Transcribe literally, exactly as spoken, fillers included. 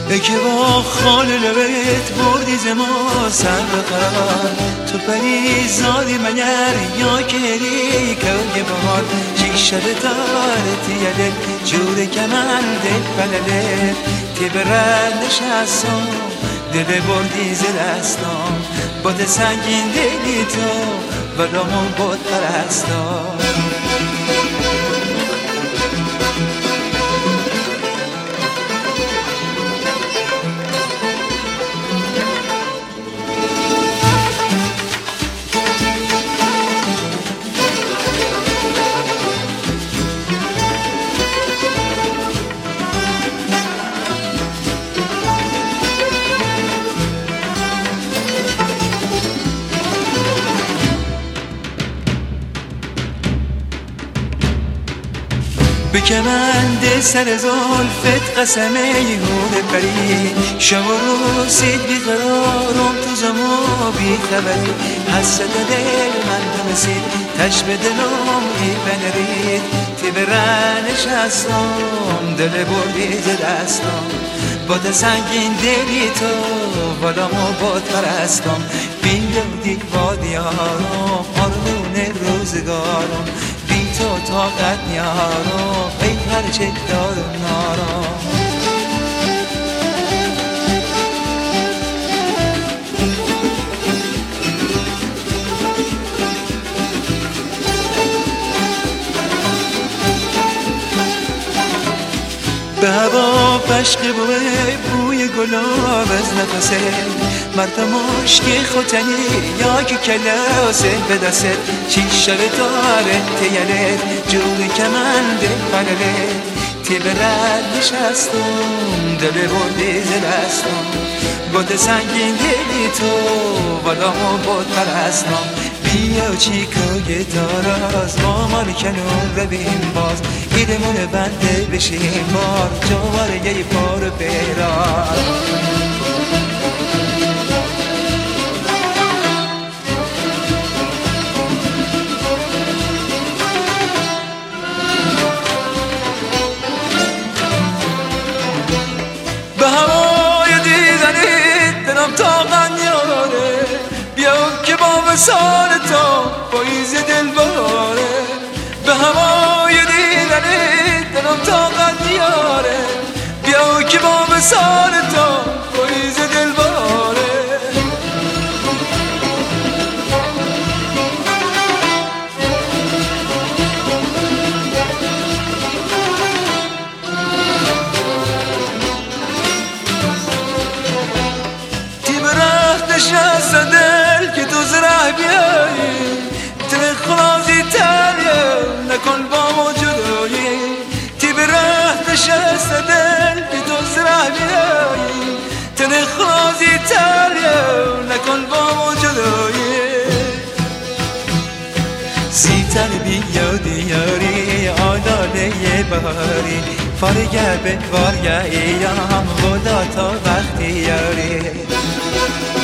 که با خال لبت بردی زما سر بقرار تو پری زادی مگر یا کری که بهار شیشه دارتی یده جور کمن دل بلده تی برندش هستم دل بردی زدستم باد سنگین دلی تو ولامون باد پرستم به کمند سر زلفت قسمه یهود پری شب و روز بیقرارم تو زما بیخبری حسد دل من دمسید تش به دلم ای بنرید تی برنش هستم دل بردی ز دستم باد سنگین دلی تو والامو باد پرستم بیلودی وادیارم آرمون روزگارم بی تو طاقت نیارم ای هرچه دارم نارم به هوا پشق بوه بوی گلاب از نفسه مرد مشکی خوتنی یا که کلاسه به دست چیشه داره تیلت جوری که من دل پلله تی برد نشستم دل بردی زدستم باد سنگین دلی تو والا ما باد پرستم بیا چیکای داراز مامان کنون ببین باز ایدمون بنده بشیم بار جواره یه پار بیرار به هوای دیدنی دلم طاقت نیاره بیا که با وصال تو پاییز دل باره به هوای دیدنی دلم طاقت نیاره بیا که با وصال تو پاییز دل باره نشست دل که تو زره بیایی تن خلازی تریه نکن با ما جدایی تی بره نشست دل که تو زره بیایی تن خلازی تریه نکن با ما جدایی زیتر بیا دیاری آلاله بهاری فارگه به وارگه ایام خدا تا وقتی یاری